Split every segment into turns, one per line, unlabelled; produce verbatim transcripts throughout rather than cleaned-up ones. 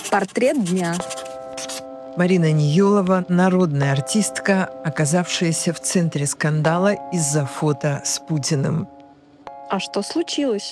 Портрет дня.
Марина Ниелова – народная артистка, оказавшаяся в центре скандала из-за фото с Путиным.
А что случилось?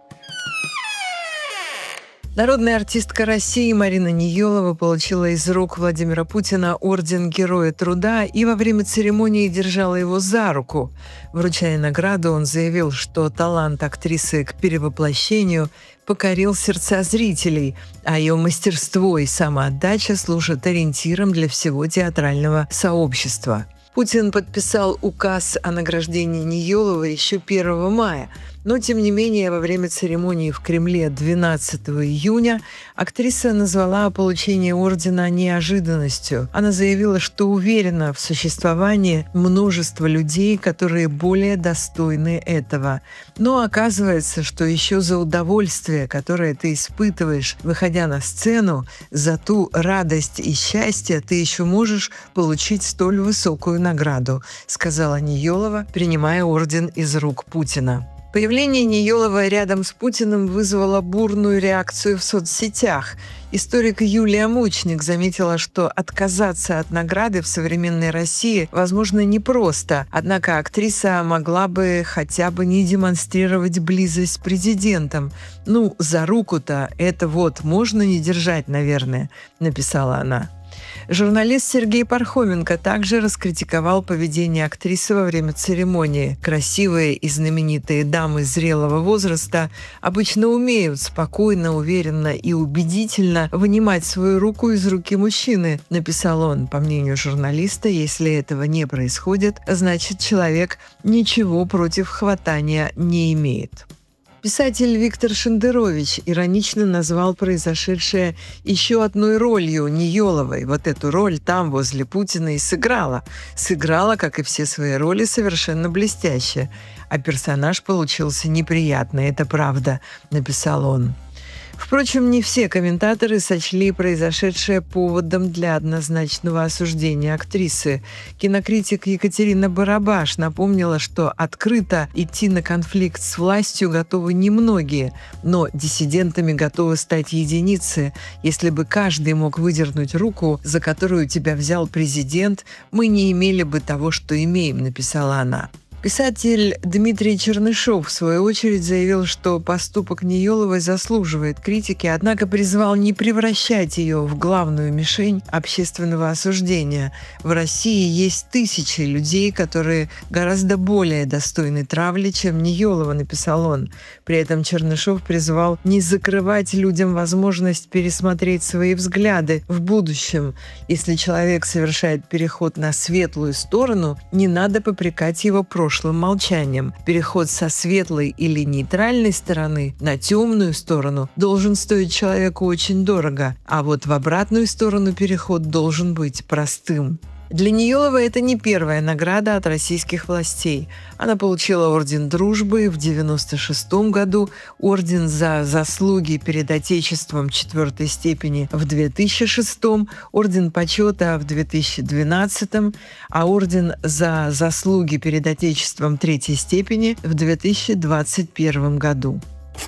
Народная артистка России Марина Ниелова получила из рук Владимира Путина орден Героя Труда и во время церемонии держала его за руку. Вручая награду, он заявил, что талант актрисы к перевоплощению покорил сердца зрителей, а ее мастерство и самоотдача служат ориентиром для всего театрального сообщества. Путин подписал указ о награждении Ниеловой еще первого мая, но, тем не менее, во время церемонии в Кремле двенадцатого июня актриса назвала получение ордена неожиданностью. Она заявила, что уверена в существовании множества людей, которые более достойны этого. Но оказывается, что еще за удовольствие, которое ты испытываешь, выходя на сцену, за ту радость и счастье ты еще можешь получить столь высокую награду, сказала Ниелова, принимая орден из рук Путина. Появление Ниеловой рядом с Путиным вызвало бурную реакцию в соцсетях. Историк Юлия Мучник заметила, что отказаться от награды в современной России возможно непросто, однако актриса могла бы хотя бы не демонстрировать близость с президентом. «Ну, за руку-то это вот можно не держать, наверное», — написала она. Журналист Сергей Пархоменко также раскритиковал поведение актрисы во время церемонии. Красивые и знаменитые дамы зрелого возраста обычно умеют спокойно, уверенно и убедительно вынимать свою руку из руки мужчины, написал он. По мнению журналиста, если этого не происходит, значит, человек ничего против хватания не имеет. Писатель Виктор Шендерович иронично назвал произошедшее еще одной ролью Ниеловой. Вот эту роль там, возле Путина, и сыграла. Сыграла, как и все свои роли, совершенно блестяще. А персонаж получился неприятный, это правда, написал он. Впрочем, не все комментаторы сочли произошедшее поводом для однозначного осуждения актрисы. Кинокритик Екатерина Барабаш напомнила, что открыто идти на конфликт с властью готовы немногие, но диссидентами готовы стать единицы. Если бы каждый мог выдернуть руку, за которую тебя взял президент, мы не имели бы того, что имеем, написала она. Писатель Дмитрий Чернышов, в свою очередь, заявил, что поступок Ниеловой заслуживает критики, однако призвал не превращать ее в главную мишень общественного осуждения. В России есть тысячи людей, которые гораздо более достойны травли, чем Ниелова, написал он. При этом Чернышов призвал не закрывать людям возможность пересмотреть свои взгляды в будущем. Если человек совершает переход на светлую сторону, не надо попрекать его прошлым молчанием. Переход со светлой или нейтральной стороны на темную сторону должен стоить человеку очень дорого, а вот в обратную сторону переход должен быть простым. Для Ниеловой это не первая награда от российских властей. Она получила орден Дружбы в девяносто шестом году, орден за заслуги перед Отечеством четвертой степени в две тысячи шестом, орден Почета в две тысячи двенадцатом, а орден за заслуги перед Отечеством третьей степени в две тысячи двадцать первом году.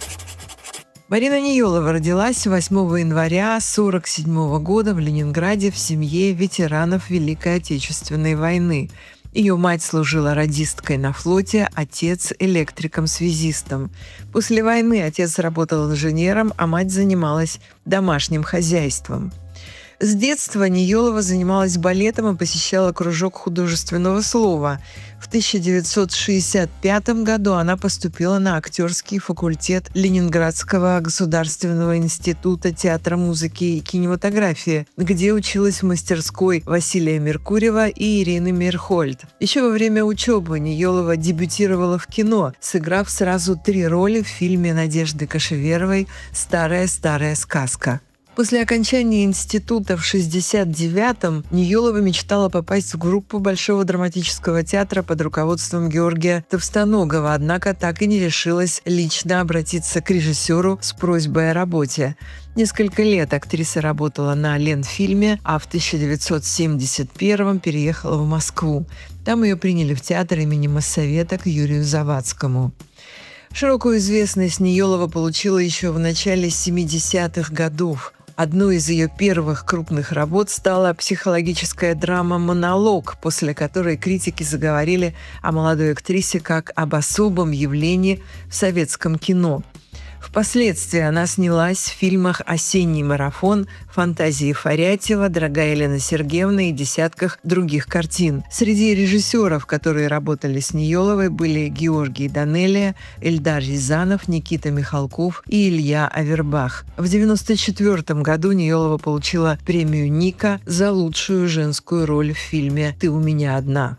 Марина Ниелова родилась восьмого января сорок седьмого года в Ленинграде в семье ветеранов Великой Отечественной войны. Ее мать служила радисткой на флоте, отец – электриком-связистом. После войны отец работал инженером, а мать занималась домашним хозяйством. С детства Ниелова занималась балетом и посещала кружок художественного слова. В тысяча девятьсот шестьдесят пятом году она поступила на актерский факультет Ленинградского государственного института театра, музыки и кинематографии, где училась в мастерской Василия Меркурьева и Ирины Мейрхольд. Еще во время учебы Ниелова дебютировала в кино, сыграв сразу три роли в фильме Надежды Кошеверовой «Старая-старая сказка». После окончания института в шестьдесят девятом Ниелова мечтала попасть в группу Большого драматического театра под руководством Георгия Товстоногова, однако так и не решилась лично обратиться к режиссеру с просьбой о работе. Несколько лет актриса работала на Ленфильме, а в тысяча девятьсот семьдесят первом переехала в Москву. Там ее приняли в театр имени Моссовета к Юрию Завадскому. Широкую известность Ниелова получила еще в начале семидесятых годов. Одной из ее первых крупных работ стала психологическая драма «Монолог», после которой критики заговорили о молодой актрисе как об особом явлении в советском кино. Впоследствии она снялась в фильмах «Осенний марафон», «Фантазии Фарятьева», «Дорогая Елена Сергеевна» и десятках других картин. Среди режиссеров, которые работали с Ниеловой, были Георгий Данелия, Эльдар Рязанов, Никита Михалков и Илья Авербах. В девяносто четвёртом году Ниелова получила премию «Ника» за лучшую женскую роль в фильме «Ты у меня одна».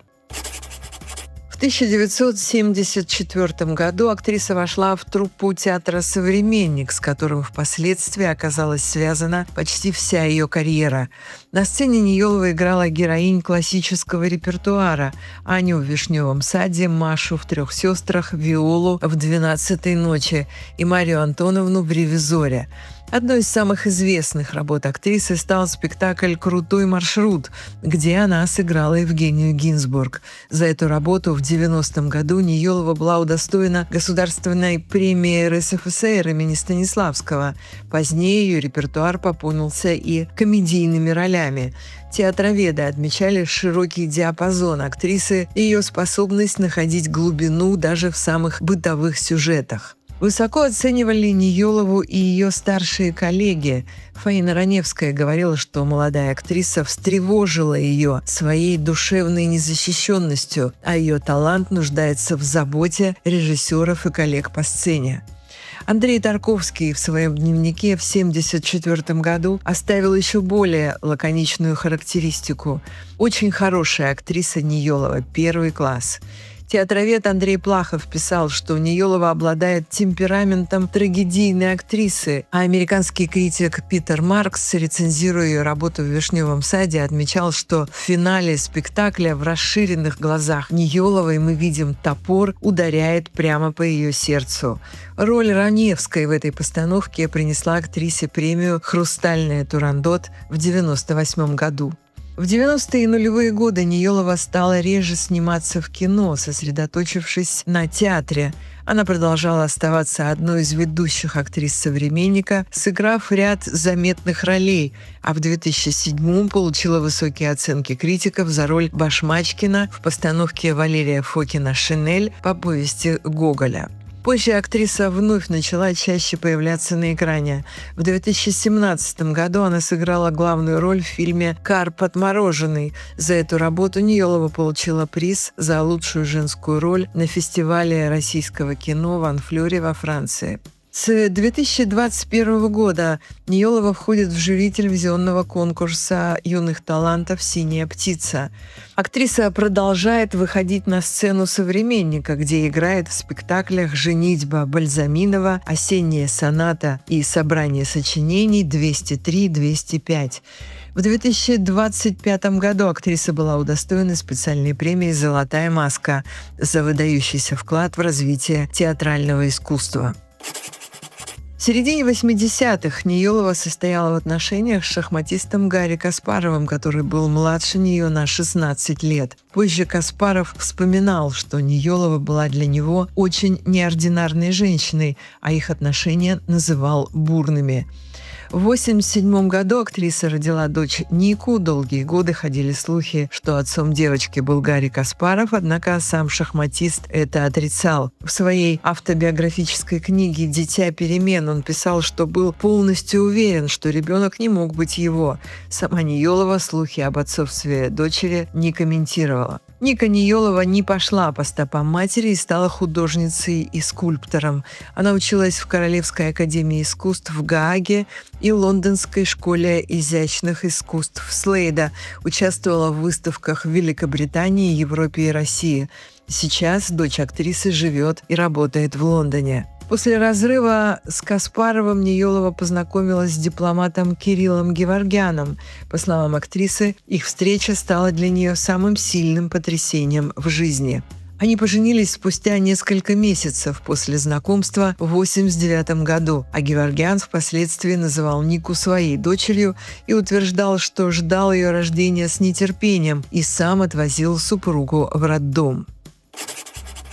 В тысяча девятьсот семьдесят четвёртом году актриса вошла в труппу театра «Современник», с которым впоследствии оказалась связана почти вся ее карьера. На сцене Ниелова играла героинь классического репертуара: Аню в «Вишневом саде», Машу в «Трех сестрах», Виолу в «Двенадцатой ночи» и Марию Антоновну в «Ревизоре». Одной из самых известных работ актрисы стал спектакль «Крутой маршрут», где она сыграла Евгению Гинзбург. За эту работу в девяностом году Ниелова была удостоена Государственной премии эр эс эф эс эр имени Станиславского. Позднее ее репертуар пополнился и комедийными ролями. Театроведы отмечали широкий диапазон актрисы и ее способность находить глубину даже в самых бытовых сюжетах. Высоко оценивали Ниелову и ее старшие коллеги. Фаина Раневская говорила, что молодая актриса встревожила ее своей душевной незащищенностью, а ее талант нуждается в заботе режиссеров и коллег по сцене. Андрей Тарковский в своем дневнике в семьдесят четвёртом году оставил еще более лаконичную характеристику. «Очень хорошая актриса Ниелова, первый класс». Театровед Андрей Плахов писал, что Ниелова обладает темпераментом трагедийной актрисы, а американский критик Питер Маркс, рецензируя ее работу в «Вишневом саде», отмечал, что в финале спектакля в расширенных глазах Ниеловой мы видим топор ударяет прямо по ее сердцу. Роль Раневской в этой постановке принесла актрисе премию «Хрустальная Турандот» в девяносто восьмом году. В девяностые и нулевые годы Ниелова стала реже сниматься в кино, сосредоточившись на театре. Она продолжала оставаться одной из ведущих актрис «Современника», сыграв ряд заметных ролей, а в две тысячи седьмом получила высокие оценки критиков за роль Башмачкина в постановке Валерия Фокина «Шинель» по повести Гоголя. Позже актриса вновь начала чаще появляться на экране. В две тысячи семнадцатом году она сыграла главную роль в фильме «Карп отмороженный». За эту работу Ниелова получила приз за лучшую женскую роль на фестивале российского кино в Анфлёре во Франции. С две тысячи двадцать первого года Ниелова входит в жюри телевизионного конкурса юных талантов «Синяя птица». Актриса продолжает выходить на сцену «Современника», где играет в спектаклях «Женитьба Бальзаминова», «Осенняя соната» и «Собрание сочинений двести три двести пять». В две тысячи двадцать пятом году актриса была удостоена специальной премии «Золотая маска» за выдающийся вклад в развитие театрального искусства. В середине восьмидесятых Ниелова состояла в отношениях с шахматистом Гарри Каспаровым, который был младше нее на шестнадцать лет. Позже Каспаров вспоминал, что Ниелова была для него очень неординарной женщиной, а их отношения называл бурными. В восемьдесят седьмом году актриса родила дочь Нику. Долгие годы ходили слухи, что отцом девочки был Гарри Каспаров, однако сам шахматист это отрицал. В своей автобиографической книге «Дитя перемен» он писал, что был полностью уверен, что ребенок не мог быть его. Сама Ниелова слухи об отцовстве дочери не комментировала. Ника Ниелова не пошла по стопам матери и стала художницей и скульптором. Она училась в Королевской академии искусств в Гааге и Лондонской школе изящных искусств Слейда, участвовала в выставках в Великобритании, Европе и России. Сейчас дочь актрисы живет и работает в Лондоне. После разрыва с Каспаровым Ниелова познакомилась с дипломатом Кириллом Геворгяном. По словам актрисы, их встреча стала для нее самым сильным потрясением в жизни. Они поженились спустя несколько месяцев после знакомства в восемьдесят девятом году, а Геворгян впоследствии называл Нику своей дочерью и утверждал, что ждал ее рождения с нетерпением и сам отвозил супругу в роддом.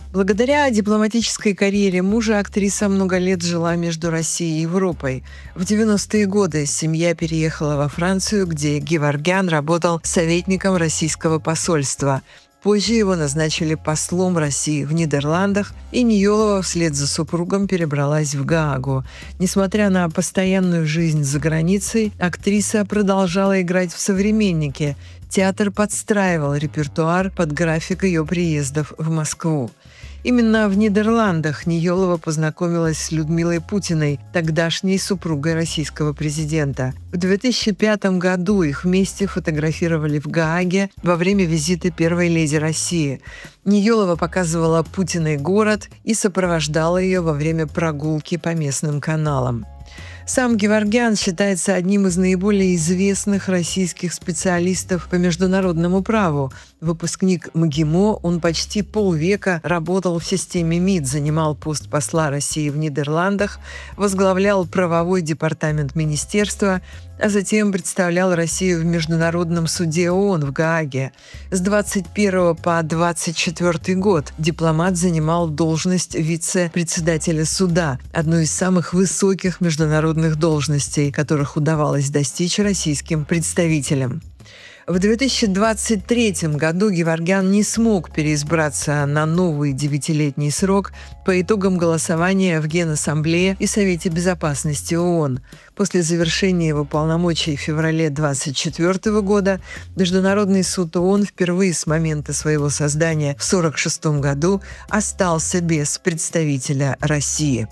Благодаря дипломатической карьере мужа актриса много лет жила между Россией и Европой. В девяностые годы семья переехала во Францию, где Геворгян работал советником российского посольства. Позже его назначили послом России в Нидерландах, и Нийолова вслед за супругом перебралась в Гаагу. Несмотря на постоянную жизнь за границей, актриса продолжала играть в «Современнике». Театр подстраивал репертуар под график ее приездов в Москву. Именно в Нидерландах Нийолова познакомилась с Людмилой Путиной, тогдашней супругой российского президента. В две тысячи пятом году их вместе фотографировали в Гааге во время визита первой леди России. Нийолова показывала Путиной город и сопровождала ее во время прогулки по местным каналам. Сам Геворгян считается одним из наиболее известных российских специалистов по международному праву. Выпускник МГИМО, он почти полвека работал в системе МИД, занимал пост посла России в Нидерландах, возглавлял правовой департамент министерства, а затем представлял Россию в Международном суде ООН в Гааге. С двадцать первого по двадцать четвёртый год дипломат занимал должность вице-председателя суда, одну из самых высоких международных должностей, которых удавалось достичь российским представителям. В две тысячи двадцать третьем году Геворгян не смог переизбраться на новый девятилетний срок по итогам голосования в Генассамблее и Совете безопасности ООН. После завершения его полномочий в феврале две тысячи двадцать четвёртого года Международный суд ООН впервые с момента своего создания в сорок шестом году остался без представителя России.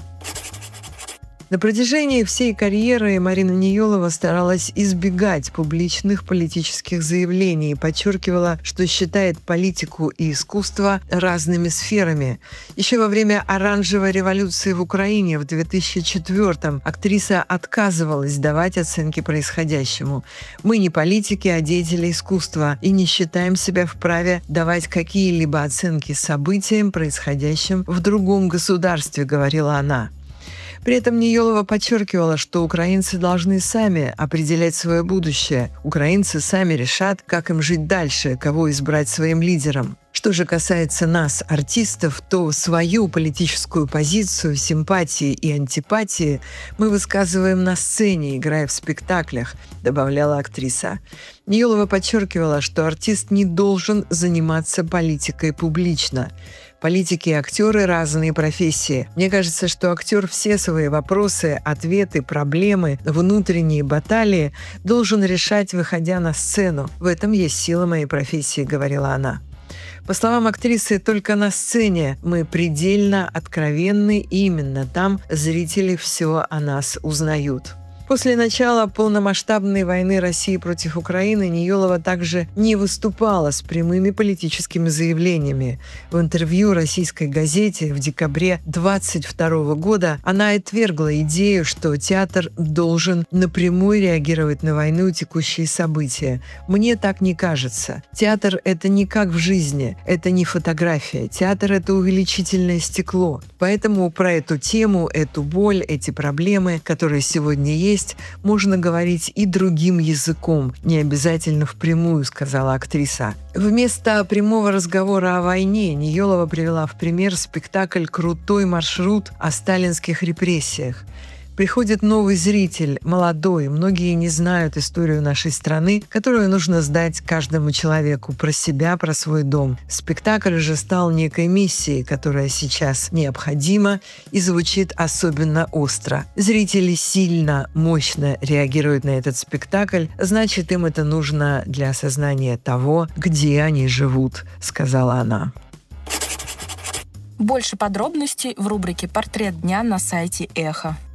На протяжении всей карьеры Марина Нийолова старалась избегать публичных политических заявлений и подчеркивала, что считает политику и искусство разными сферами. Еще во время оранжевой революции в Украине в две тысячи четвёртом актриса отказывалась давать оценки происходящему. «Мы не политики, а деятели искусства, и не считаем себя вправе давать какие-либо оценки событиям, происходящим в другом государстве», — говорила она. При этом Нийолова подчеркивала, что украинцы должны сами определять свое будущее. Украинцы сами решат, как им жить дальше, кого избрать своим лидером. Что же касается нас, артистов, то свою политическую позицию, симпатии и антипатии мы высказываем на сцене, играя в спектаклях, добавляла актриса. Нийолова подчеркивала, что артист не должен заниматься политикой публично. Политики и актеры – разные профессии. Мне кажется, что актер все свои вопросы, ответы, проблемы, внутренние баталии должен решать, выходя на сцену. В этом есть сила моей профессии, говорила она. По словам актрисы, только на сцене мы предельно откровенны, и именно там зрители все о нас узнают. После начала полномасштабной войны России против Украины Нийолова также не выступала с прямыми политическими заявлениями. В интервью российской газете в декабре двадцать второго года она отвергла идею, что театр должен напрямую реагировать на войну и текущие события. «Мне так не кажется. Театр – это не как в жизни, это не фотография. Театр – это увеличительное стекло. Поэтому про эту тему, эту боль, эти проблемы, которые сегодня есть, можно говорить и другим языком, не обязательно впрямую», — сказала актриса. Вместо прямого разговора о войне Нийолова привела в пример спектакль «Крутой маршрут» о сталинских репрессиях. Приходит новый зритель, молодой, многие не знают историю нашей страны, которую нужно сдать каждому человеку, про себя, про свой дом. Спектакль же стал некой миссией, которая сейчас необходима и звучит особенно остро. Зрители сильно, мощно реагируют на этот спектакль, значит, им это нужно для осознания того, где они живут, сказала она.
Больше подробностей в рубрике «Портрет дня» на сайте Эхо.